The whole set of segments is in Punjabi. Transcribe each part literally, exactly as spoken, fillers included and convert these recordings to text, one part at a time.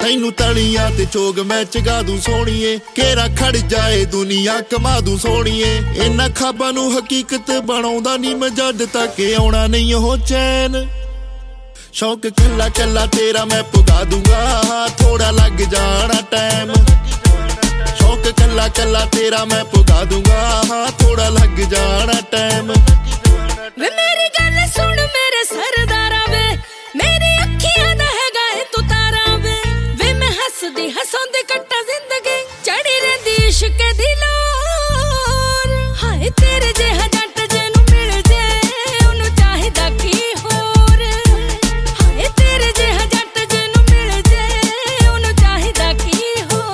ਤੈਨੂੰ ਤਲੀਆਂ ਤੇ ਚੋਗ ਮੈਂ ਚਗਾ ਦੂੰ ਸੋਹਣੀਏ ਕੇਰਾ ਖੜ ਜਾਏ ਦੁਨੀਆ ਕਮਾ ਦੂੰ ਸੋਹਣੀਏ ਇਹਨਾਂ ਖਾਬਾਂ ਨੂੰ ਹਕੀਕਤ ਬਣਾਉਂਦਾ ਨਹੀਂ ਮੈਂ ਜਦ ਤੱਕ ਆਉਣਾ ਨਹੀਂ ਉਹ ਚੈਨ ਸ਼ੌਕ ਕੱਲਾ ਕੱਲਾ ਤੇਰਾ ਮੈਂ ਪੁਗਾ ਦੂੰਗਾ ਥੋੜਾ ਲੱਗ ਜਾਣਾ ਟਾਈਮ ਸ਼ੌਕ ਕੱਲਾ ਕੱਲਾ ਤੇਰਾ ਮੈਂ ਪੁਗਾ ਦੂੰਗਾ ਥੋੜਾ ਲੱਗ ਜਾਣਾ ਟਾਈਮ ਵੇ ਮੇਰੀ ਗੱਲ ਸੁਣ ਮੇਰੇ ਸਰਦਾਰਾ ਵੇ ਮੇਰੀ ਅੱਖੀਆਂ ਦਾ ਹੈਗਾ ਏ ਤੂੰ ਤਾਰਾ ਵੇ ਵੇ ਮੈਂ ਹੱਸਦੀ ਹਸਾਉਂਦੀ ਕੱਟਾ ਜ਼ਿੰਦਗੀ ਚੜੀ ਰਹਿੰਦੀ ਇਸ਼ਕ ਦੀ ਲੋਰ ਹਾਏ ਤੇਰੇ ਜਿਹਾ ਜੱਟ ਜਿਹਨੂੰ ਮਿਲ ਜੇ ਉਹਨੂੰ ਚਾਹੀਦਾ ਕੀ ਹੋਰ ਹਾਏ ਤੇਰੇ ਜਿਹਾ ਜੱਟ ਜਿਹਨੂੰ ਮਿਲ ਜੇ ਉਹਨੂੰ ਚਾਹੀਦਾ ਕੀ ਹੋਰ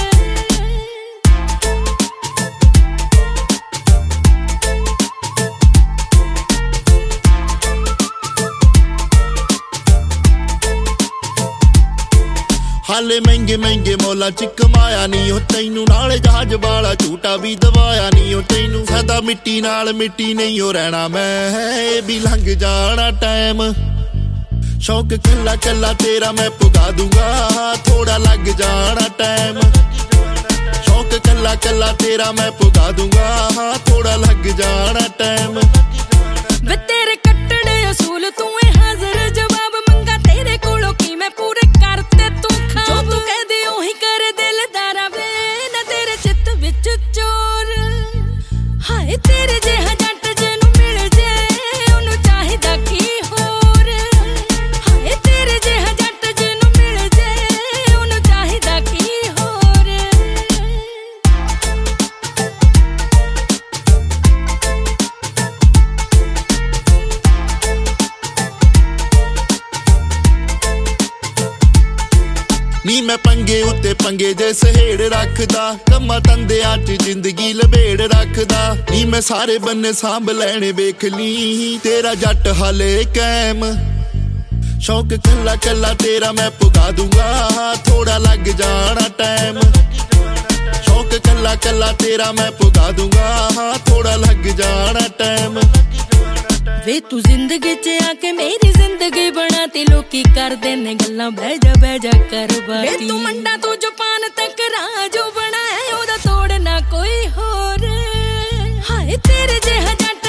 ਹਾਲੇ ਮਹਿੰਗੇ ਮਹਿੰਗੇ ਮੌਲਾ ਚ ਕਮਾਇਆ ਨੀ ਉਹ ਤੈਨੂੰ ਨਾਲ ਜਹਾਜ਼ ਵਾਲਾ ਝੂਟਾ ਵੀ ਦਵਾਇਆ ਨੀ ਉਹ ਤੈਨੂੰ ਸਦਾ ਮਿੱਟੀ ਨਾਲ ਮਿੱਟੀ ਨਹੀਂ ਹੋ ਰਹਿਣਾ ਮੈਂ ਵੀ ਲੰਘ ਜਾਣਾ ਟਾਈਮ ਸ਼ੌਕ ਕੱਲਾ ਕੱਲਾ ਤੇਰਾ ਮੈਂ ਪੁਗਾ ਦੂੰਗਾ ਥੋੜਾ ਲੱਗ ਜਾਣਾ ਟਾਈਮ ਸ਼ੌਕ ਕੱਲਾ ਕੱਲਾ ਤੇਰਾ ਮੈਂ ਪੁਗਾ ਦੂੰਗਾ ਥੋੜਾ ਲੱਗ ਜਾਣਾ ਟਾਈਮ ਵੇ ਤੇਰੇ ਕੱਟੜੇ ਅਸੂਲ ਤੂੰ ਏ ਹਾਜ਼ਰ ਜਵਾਬ ਮੰਗਾ ਤੇਰੇ ਕੋਲੋਂ ਕੀ ਮੈਂ ਪੂਰੇ ਕਰਤੇ ਤੂੰ ਜੋ ਤੂੰ ਕਹਦੇ ਉਹੀ ਕਰ ਦਿਲਦਾਰਾ ਵੇ ਨਾ ਤੇਰੇ ਚਿੱਤ ਵਿੱਚ ਚੋਰ ਹਾਏ ਤੇਰੇ ਜਿਹਾ ਜੱਟ ਜਿਹਨੂੰ ਮਿਲ ਜੇ ਉਹਨੂੰ ਚਾਹੀਦਾ ਕੀ ਹੋਰ ਹਾਏ ਤੇਰੇ ਜਿਹਾ ਜੱਟ ਜਿਹਨੂੰ ਮਿਲ ਜੇ ਉਹਨੂੰ ਚਾਹੀਦਾ ਕੀ ਹੋਰ ਨੀ ਮੈਂ ਪੰਗੇ ਉੱਤੇ ਪੰਗੇ ਜੇ ਸਹੇੜ ਰੱਖਦਾ ਕੰਮਾਂ ਧੰਦਿਆਂ ਚ ਜ਼ਿੰਦਗੀ ਲਬੇੜ ਰੱਖਦਾ ਨੀ ਮੈਂ ਸਾਰੇ ਬੰਨੇ ਸਾਂਭ ਲੈਣੇ ਵੇਖ ਲਈ ਤੇਰਾ ਜੱਟ ਹਾਲੇ ਕਾਇਮ ਸ਼ੌਕ ਕੱਲਾ ਕੱਲਾ ਤੇਰਾ ਮੈਂ ਪੁਗਾ ਦੂੰਗਾ ਥੋੜਾ ਲੱਗ ਜਾਣਾ ਟਾਈਮ ਸ਼ੌਕ ਕੱਲਾ ਕੱਲਾ ਤੇਰਾ ਮੈਂ ਪੁਗਾ ਦੂੰਗਾ ਥੋੜਾ ਲੱਗ ਜਾਣਾ ਟਾਈਮ ਵੇ ਤੂੰ ਜ਼ਿੰਦਗੀ ਚ ਆ ਕੇ ਮੇਰੀ ਜ਼ਿੰਦਗੀ ਬਣਾਤੀ ਲੋਕੀ ਕਰਦੇ ਨੇ ਗੱਲਾਂ ਬਹਿ ਜਾ ਬਹਿ ਜਾ ਕਰ ਬਾਤੀ ਵੇ ਤੂੰ ਮੰਡਾ ਤੂੰ ਜਪਾਨ ਤੱਕ ਰਾਜੂ ਬਣਾਇਆ ਉਹਦਾ ਤੋੜ ਨਾ ਕੋਈ ਹੋਰ ਹਾਏ ਤੇਰੇ ਜਿਹਾ ਜੱਟ